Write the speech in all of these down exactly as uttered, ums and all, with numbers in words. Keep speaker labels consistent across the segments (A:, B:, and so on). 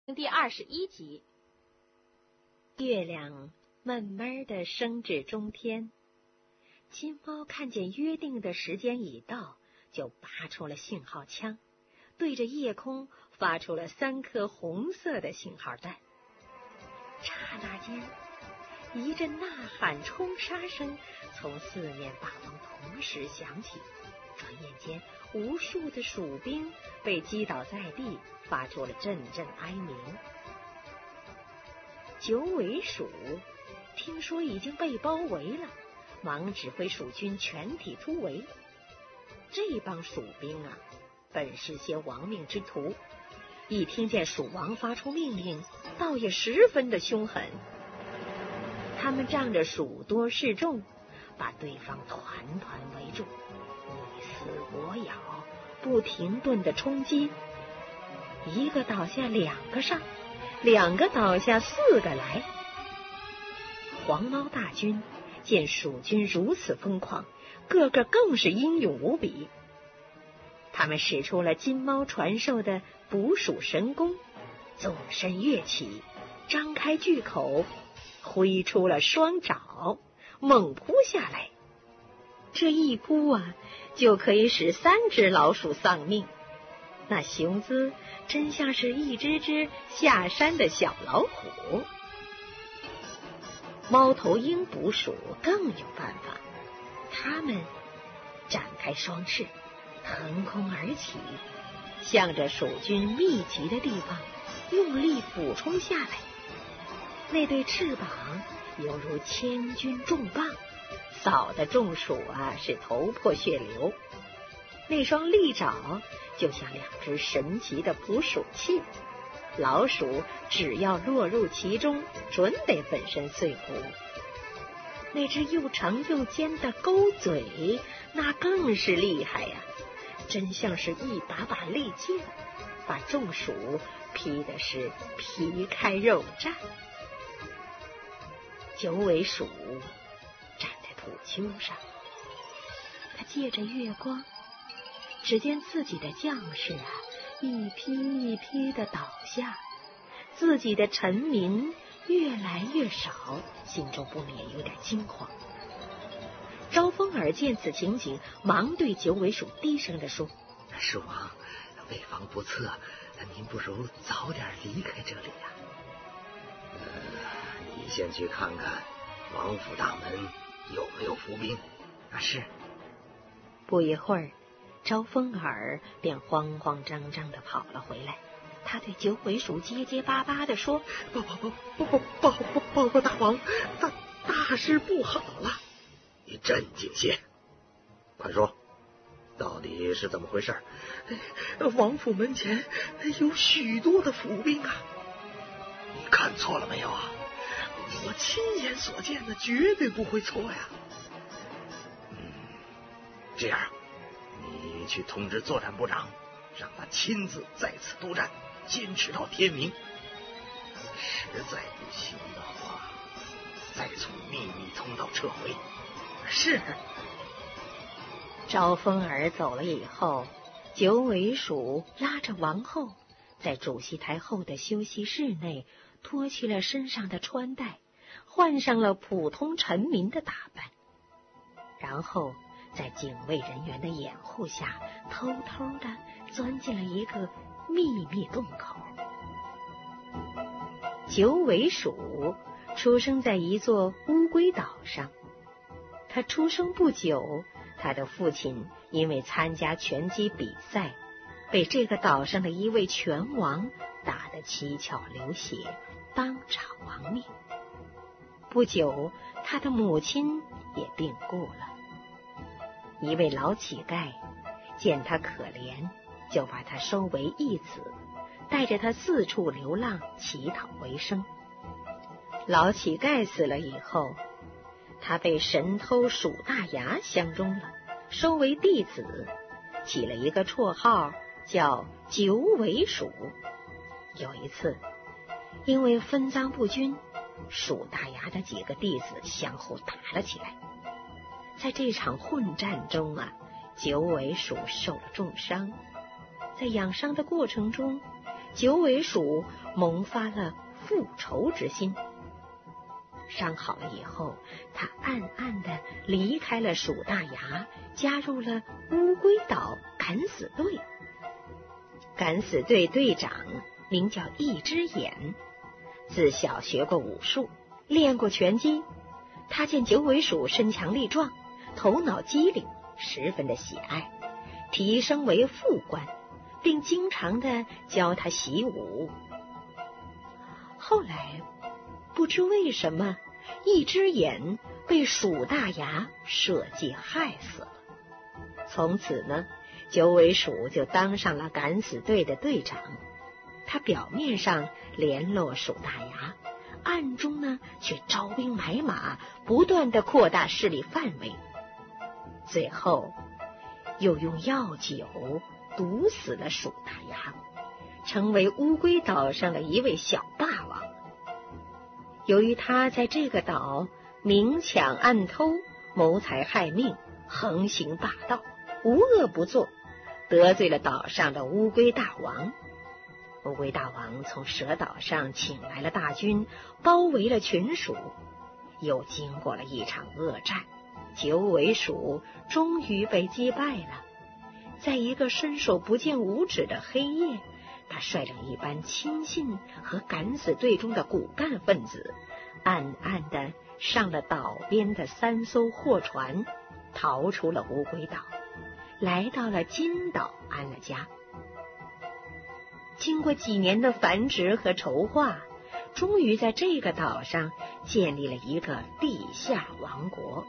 A: 第二十一集。
B: 月亮慢慢的升至中天，金猫看见约定的时间已到，就拔出了信号枪，对着夜空发出了三颗红色的信号弹。刹那间，一阵呐喊冲杀声从四面八方同时响起，转眼间无数的蜀兵被击倒在地，发出了阵阵哀鸣。九尾蜀听说已经被包围了，忙指挥蜀军全体突围。这帮蜀兵啊，本是些亡命之徒，一听见蜀王发出命令，倒也十分的凶狠。他们仗着蜀多势众，把对方团团围住，你死我咬，不停顿的冲击，一个倒下两个上，两个倒下四个来。黄毛大军见蜀军如此疯狂，个个更是英勇无比。他们使出了金猫传授的捕蜀神功，纵身跃起，张开巨口，挥出了双爪，猛扑下来。这一扑啊，就可以使三只老鼠丧命，那雄姿真像是一只只下山的小老虎。猫头鹰捕鼠更有办法，它们展开双翅，腾空而起，向着蜀军密集的地方用力俯冲下来。那对翅膀犹如千钧重棒，扫得众鼠啊是头破血流。那双利爪就像两只神奇的捕鼠器，老鼠只要落入其中，准得粉身碎骨。那只又长又尖的钩嘴，那更是厉害呀、啊，真像是一把把利剑，把众鼠劈的是皮开肉绽。九尾鼠站在土丘上，他借着月光，只见自己的将士啊，一批一批的倒下，自己的臣民越来越少，心中不免有点惊慌。招风耳见此情景，忙对九尾鼠低声地说：“
C: 蜀王，为防不测，您不如早点离开这里呀、啊。呃，你先去看看王府大门有没有伏兵。”啊，是。
B: 不一会儿，招风耳便慌慌张张地跑了回来。他对九尾鼠结结巴巴地说：“
C: 报报报报报报报报告大王，大大事不好了！你镇静些，快说，到底是怎么回事？王府门前有许多的伏兵啊！你看错了没有啊？我亲眼所见的，绝对不会错呀！嗯，这样，你去通知作战部长，让他亲自在此督战，坚持到天明。实在不行的话，再从秘密通道撤回。是。
B: 招风耳走了以后，九尾鼠拉着王后在主席台后的休息室内脱去了身上的穿戴，换上了普通臣民的打扮，然后在警卫人员的掩护下，偷偷地钻进了一个秘密洞口。九尾鼠出生在一座乌龟岛上，他出生不久，他的父亲因为参加拳击比赛，被这个岛上的一位拳王打得七窍流血，当场亡命。不久，他的母亲也病故了。一位老乞丐见他可怜，就把他收为义子，带着他四处流浪，乞讨为生。老乞丐死了以后，他被神偷鼠大牙相中了，收为弟子，起了一个绰号叫九尾鼠。有一次，因为分赃不均，鼠大牙的几个弟子相互打了起来。在这场混战中啊，九尾鼠受了重伤。在养伤的过程中，九尾鼠萌发了复仇之心。伤好了以后，他暗暗地离开了鼠大牙，加入了乌龟岛敢死队。敢死队队长名叫一只眼，自小学过武术，练过拳击。他见九尾鼠身强力壮，头脑机灵，十分的喜爱，提升为副官，并经常的教他习武。后来不知为什么，一只眼被鼠大牙设计害死了。从此呢，九尾鼠就当上了敢死队的队长。他表面上联络鼠大牙，暗中呢却招兵买马，不断的扩大势力范围。最后又用药酒毒死了鼠大牙，成为乌龟岛上的一位小霸王。由于他在这个岛明抢暗偷，谋财害命，横行霸道，无恶不作，得罪了岛上的乌龟大王。乌龟大王从蛇岛上请来了大军，包围了群鼠。又经过了一场恶战，九尾鼠终于被击败了。在一个伸手不见五指的黑夜，他率领一班亲信和敢死队中的骨干分子，暗暗地上了岛边的三艘货船，逃出了乌龟岛，来到了金岛安了家。经过几年的繁殖和筹划，终于在这个岛上建立了一个地下王国。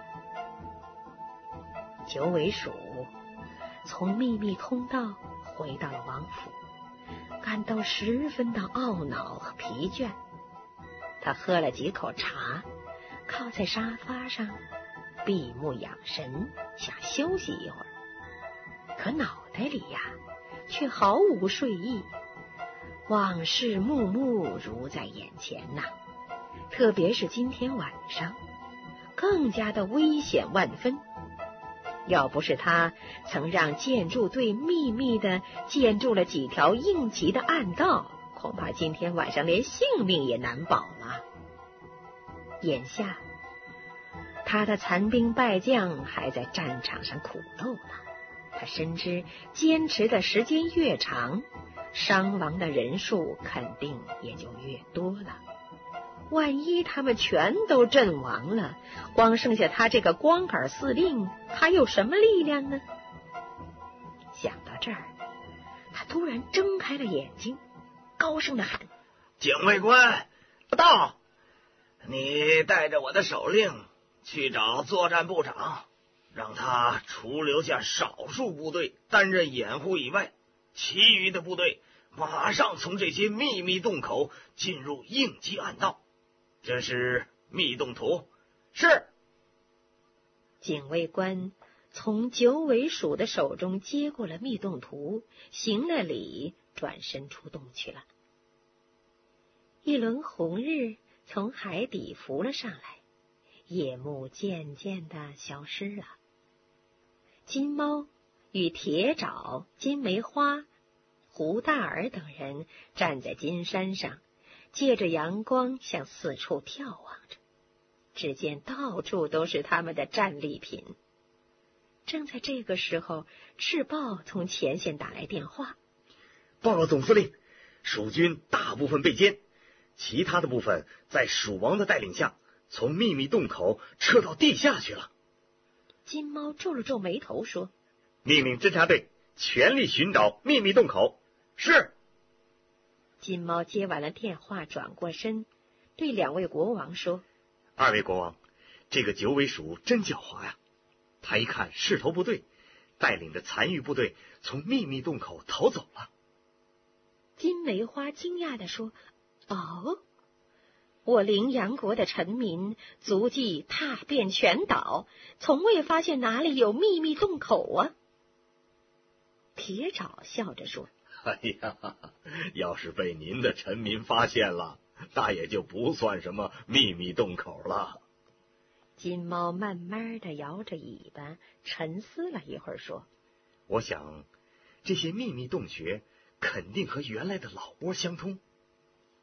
B: 九尾鼠从秘密通道回到了王府，感到十分的懊恼和疲倦。他喝了几口茶，靠在沙发上闭目养神，想休息一会儿。可脑袋里呀却毫无睡意，往事幕幕如在眼前呐、啊、特别是今天晚上，更加的危险万分。要不是他曾让建筑队秘密的建筑了几条应急的暗道，恐怕今天晚上连性命也难保了。眼下他的残兵败将还在战场上苦斗呢，他深知坚持的时间越长，伤亡的人数肯定也就越多了。万一他们全都阵亡了，光剩下他这个光杆司令还有什么力量呢？想到这儿，他突然睁开了眼睛，高声的喊：
C: 警卫官到！你带着我的手令去找作战部长，让他除留下少数部队担任掩护以外，其余的部队马上从这些秘密洞口进入应急暗道。这是密洞图。是。
B: 警卫官从九尾鼠的手中接过了密洞图，行了礼，转身出洞去了。一轮红日从海底浮了上来，夜幕渐渐地消失了。金猫与铁爪、金梅花、胡大儿等人站在金山上，借着阳光向四处眺望着，只见到处都是他们的战利品。正在这个时候，赤豹从前线打来电话：
C: 报告总司令，蜀军大部分被歼，其他的部分在蜀王的带领下从秘密洞口撤到地下去了。
B: 金猫皱了皱眉头说：
C: 命令侦察队全力寻找秘密洞口。是。
B: 金猫接完了电话，转过身对两位国王说：
C: 二位国王，这个九尾鼠真狡猾呀！他一看势头不对，带领着残余部队从秘密洞口逃走了。
B: 金梅花惊讶地说：哦，我羚羊国的臣民足迹踏遍全岛，从未发现哪里有秘密洞口啊。铁爪笑着说：
C: 哎呀，要是被您的臣民发现了，那也就不算什么秘密洞口了。
B: 金猫慢慢地摇着尾巴，沉思了一会儿说：
C: 我想这些秘密洞穴肯定和原来的老窝相通，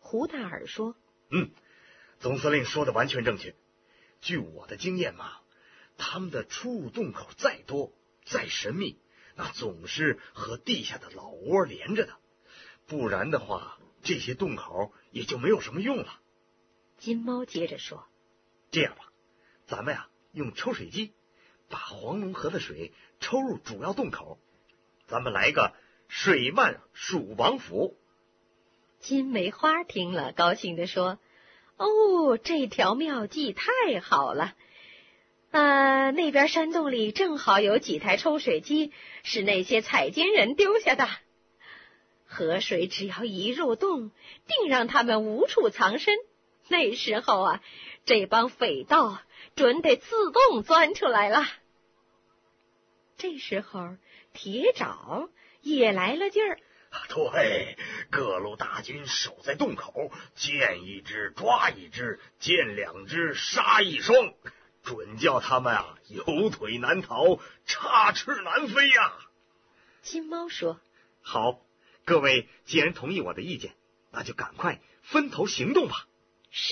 B: 胡大耳说：
C: 嗯，总司令说的完全正确。据我的经验嘛，他们的出入洞口再多再神秘，那总是和地下的老窝连着的，不然的话这些洞口也就没有什么用了。
B: 金猫接着说：
C: 这样吧，咱们呀用抽水机把黄龙河的水抽入主要洞口，咱们来个水漫蜀王府。
B: 金梅花听了高兴地说：哦，这条妙计太好了！呃，那边山洞里正好有几台抽水机，是那些采金人丢下的。河水只要一入洞，定让他们无处藏身。那时候啊，这帮匪盗准得自动钻出来了。这时候，铁爪也来了劲儿。
C: 对，各路大军守在洞口，见一只抓一只，见两只杀一双，准叫他们啊有腿难逃，插翅难飞呀、啊！
B: 金猫说：
C: 好，各位既然同意我的意见，那就赶快分头行动吧。
B: 是。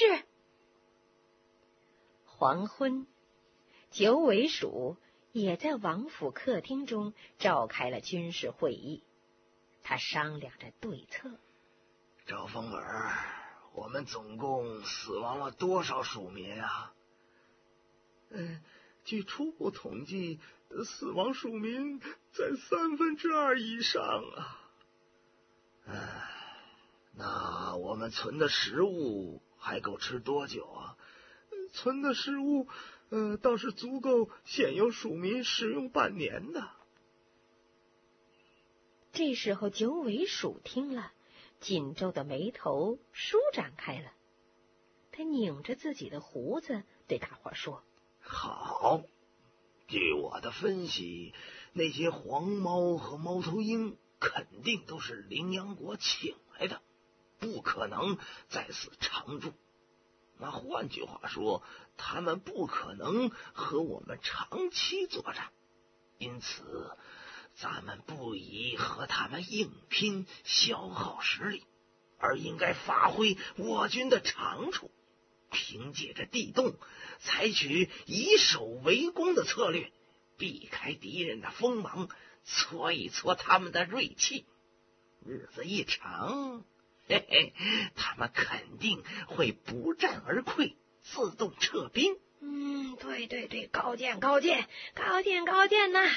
B: 黄昏，九尾鼠也在王府客厅中召开了军事会议。他商量着对策。
A: 赵风儿，我们总共死亡了多少鼠民啊？
C: 嗯，据初步统计，死亡鼠民在三分之二以上啊。
A: 唉，那我们存的食物还够吃多久啊？
C: 存的食物，呃，倒是足够现有鼠民使用半年的。
B: 这时候，九尾鼠听了，紧皱的眉头舒展开了。他拧着自己的胡子，对大伙说：
A: 好，据我的分析，那些黄猫和猫头鹰肯定都是羚羊国请来的，不可能在此常住。那换句话说，他们不可能和我们长期作战，因此咱们不宜和他们硬拼消耗实力，而应该发挥我军的长处，凭借着地洞，采取以守为攻的策略，避开敌人的锋芒，挫一挫他们的锐气。日子一长，嘿嘿，他们肯定会不战而溃，自动撤兵。
B: 嗯，对对对，高见高见高见高见呐！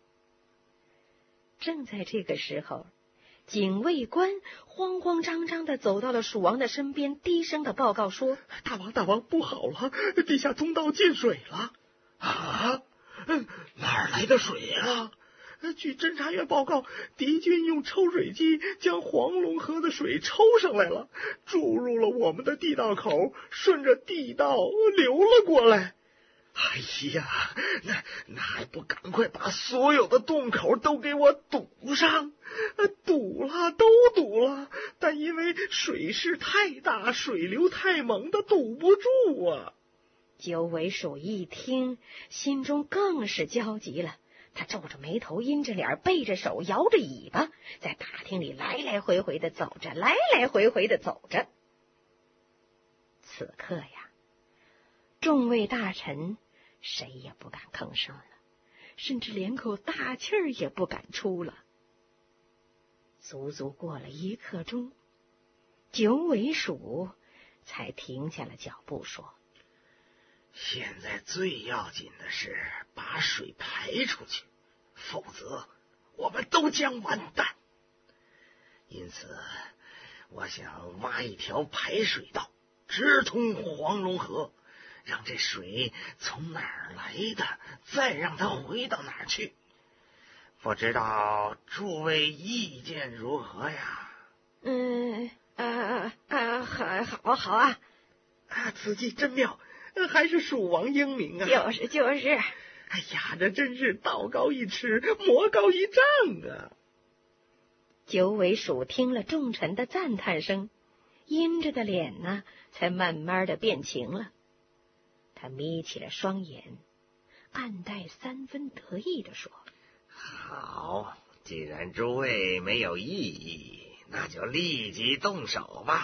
B: 正在这个时候，警卫官慌慌张张地走到了蜀王的身边，低声的报告说：
C: 大王大王，不好了，地下通道进水了。
A: 啊？哪儿来的水啊？
C: 据侦察员报告，敌军用抽水机将黄龙河的水抽上来了，注入了我们的地道口，顺着地道流了过来。哎呀，那那还不赶快把所有的洞口都给我堵上！堵了，都堵了，但因为水势太大，水流太猛的堵不住啊！
B: 九尾鼠一听，心中更是焦急了。他皱着眉头，阴着脸，背着手，摇着尾巴，在大厅里来来回回的走着，来来回回的走着。此刻呀，众位大臣谁也不敢吭声了，甚至连口大气儿也不敢出了。足足过了一刻钟，九尾鼠才停下了脚步，说：
A: 现在最要紧的是把水排出去，否则我们都将完蛋。因此，我想挖一条排水道，直通黄龙河，让这水从哪儿来的，再让它回到哪儿去。不知道诸位意见如何呀？
B: 嗯啊啊，好，好，好啊！
C: 啊，此计真妙，还是蜀王英明啊！
B: 就是就是，
C: 哎呀，这真是道高一尺，魔高一丈啊！
B: 九尾鼠听了众臣的赞叹声，阴着的脸呢，才慢慢的变晴了。他眯起了双眼，暗带三分得意的说：
A: 好，既然诸位没有异议，那就立即动手吧。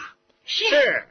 B: 是。
C: 是。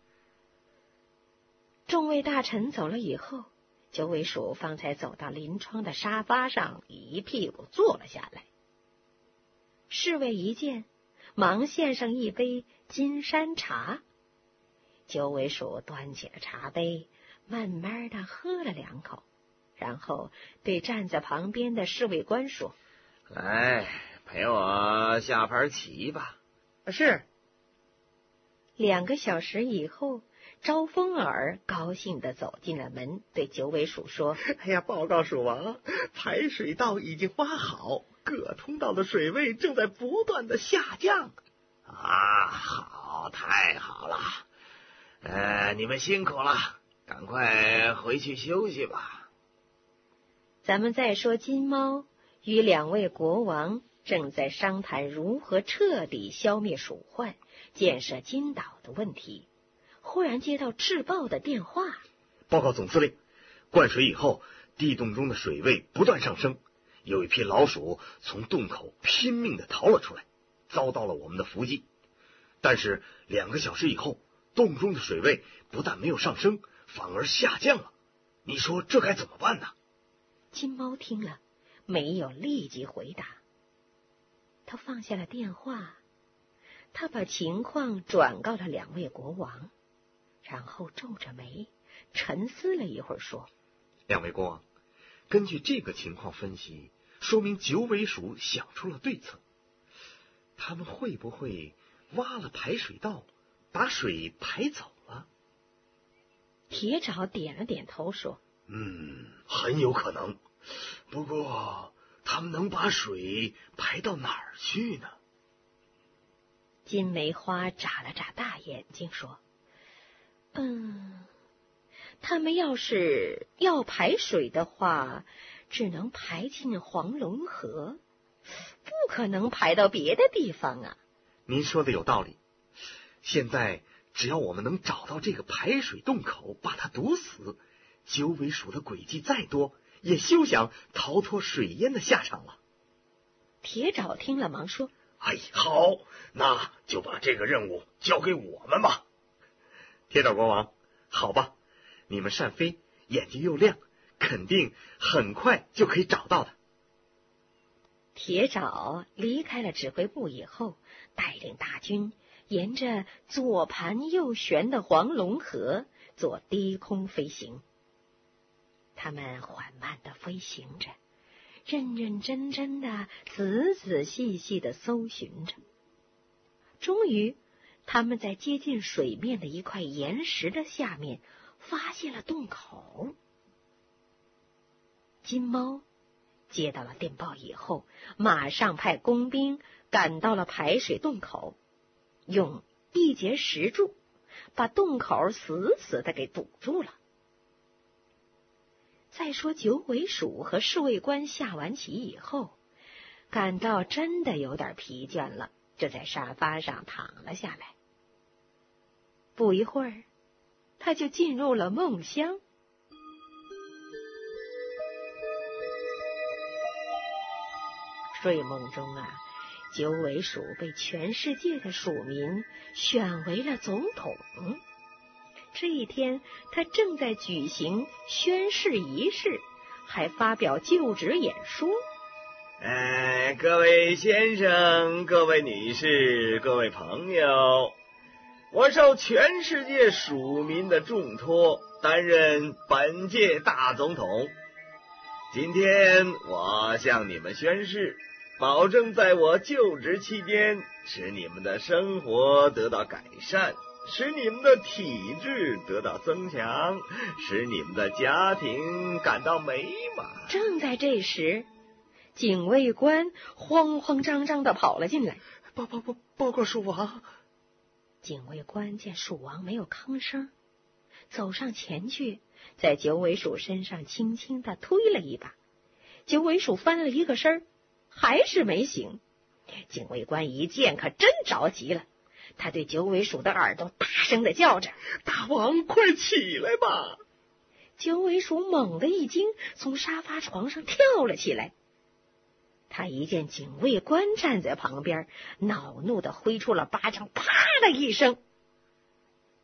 B: 众位大臣走了以后，九尾鼠方才走到临窗的沙发上，一屁股坐了下来。侍卫一见，忙献上一杯金山茶。九尾鼠端起了茶杯，慢慢的喝了两口，然后对站在旁边的侍卫官说：“
A: 来，陪我下盘棋吧。”
C: 是。
B: 两个小时以后，招风耳高兴地走进了门，对九尾鼠说：“
C: 哎呀，报告鼠王，排水道已经挖好，各通道的水位正在不断的下降。”
A: 啊，好，太好了！呃，你们辛苦了，赶快回去休息吧。
B: 咱们再说，金猫与两位国王正在商谈如何彻底消灭鼠患、建设金岛的问题。忽然接到制报的电话：“
C: 报告总司令，灌水以后，地洞中的水位不断上升，有一批老鼠从洞口拼命的逃了出来，遭到了我们的伏击。但是两个小时以后，洞中的水位不但没有上升，反而下降了。你说这该怎么办呢？”
B: 金猫听了，没有立即回答，他放下了电话，他把情况转告了两位国王，然后皱着眉沉思了一会儿，说：“
C: 两位国王，根据这个情况分析，说明九尾鼠想出了对策。他们会不会挖了排水道，把水排走了？”
B: 铁爪点了点头，说：“
C: 嗯，很有可能。不过，他们能把水排到哪儿去呢？”
B: 金梅花眨了眨大眼睛，说：“嗯，他们要是要排水的话，只能排进黄龙河，不可能排到别的地方啊。”
C: 您说的有道理。现在只要我们能找到这个排水洞口，把它堵死，九尾鼠的诡计再多，也休想逃脱水淹的下场了。
B: 铁爪听了，忙说：“
C: 哎，好，那就把这个任务交给我们吧。”铁爪国王，好吧，你们善飞，眼睛又亮，肯定很快就可以找到的。
B: 铁爪离开了指挥部以后，带领大军沿着左盘右旋的黄龙河做低空飞行。他们缓慢地飞行着，认认真真的、仔仔细细的搜寻着。终于，他们在接近水面的一块岩石的下面发现了洞口。金猫接到了电报以后，马上派工兵赶到了排水洞口，用一节石柱把洞口死死的给堵住了。再说九尾鼠和侍卫官下完棋以后，感到真的有点疲倦了，就在沙发上躺了下来。不一会儿，他就进入了梦乡。睡梦中啊，九尾鼠被全世界的鼠民选为了总统。这一天，他正在举行宣誓仪式，还发表就职演说。
A: 哎，各位先生，各位女士，各位朋友，我受全世界鼠民的重托，担任本届大总统。今天我向你们宣誓，保证在我就职期间，使你们的生活得到改善，使你们的体质得到增强，使你们的家庭感到美满。
B: 正在这时，警卫官慌慌张张地跑了进来。
C: 报报报报告鼠王。
B: 警卫官见鼠王没有吭声，走上前去，在九尾鼠身上轻轻地推了一把。九尾鼠翻了一个身，还是没醒。警卫官一见可真着急了，他对九尾鼠的耳朵大声地叫着：“
C: 大王，快起来吧！”
B: 九尾鼠猛地一惊，从沙发床上跳了起来。他一见警卫官站在旁边，恼怒地挥出了巴掌，啪的一声，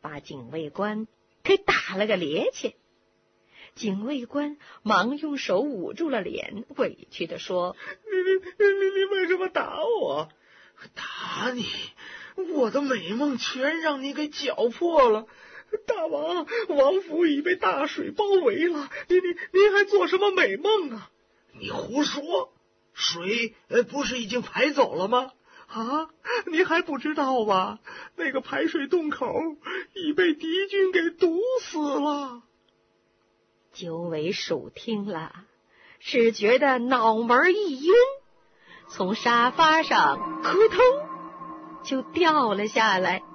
B: 把警卫官给打了个趔趄。警卫官忙用手捂住了脸，委屈地说：“
C: 你你你你为什么打我？
A: 打你？我的美梦全让你给搅破了。
C: 大王，王府已被大水包围了，你你你还做什么美梦啊？
A: 你胡说！水呃不是已经排走了吗？
C: 啊，你还不知道吧？那个排水洞口已被敌军给堵死了。”
B: 九尾鼠听了，只觉得脑门一晕，从沙发上扑通就掉了下来。